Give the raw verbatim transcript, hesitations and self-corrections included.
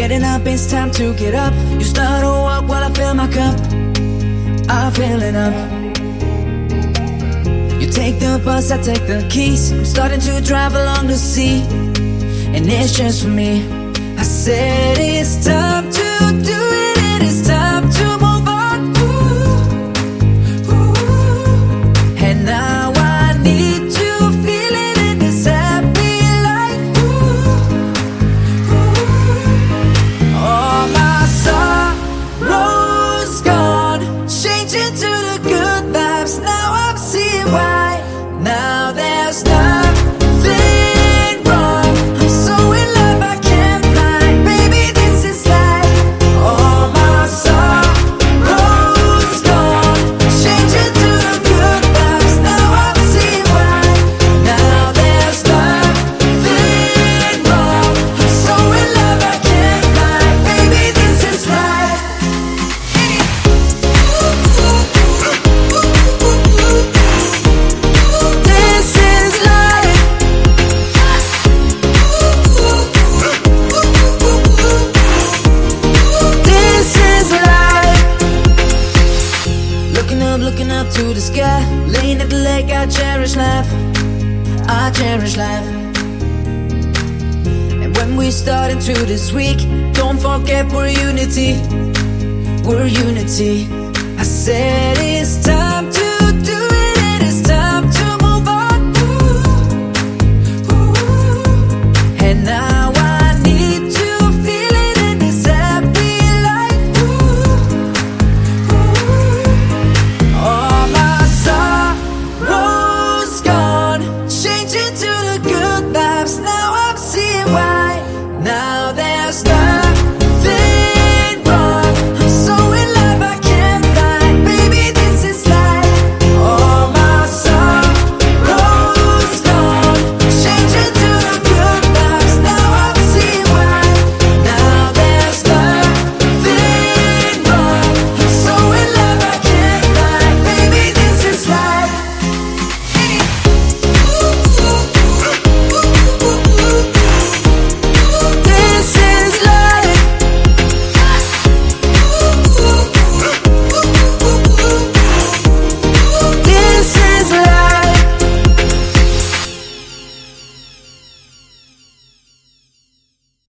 getting up, it's time to get up. You start to walk while I fill my cup. I fill it up. You take the bus, I take the keys. I'm starting to drive along the sea, and it's just for me. I said it's time to do it, and it's time to move on. Ooh, ooh. And now I need to feel it in this happy life. Ooh, ooh. All my sorrows gone, changing to the good vibes. Now I'm seeing why. Now there's nothing wrong. I'm so in love I can't fly. Baby, this is life. All my sorrows gone, changing to the good vibes. Now I'm seeing why. Now there's nothing wrong. I'm so in love I can't fly. Baby, this is life. This is life. This is life. Looking up, looking up to the sky, laying at the lake, I cherish life. I cherish life. And when we start into this week, don't forget we're unity. We're unity. I said it's time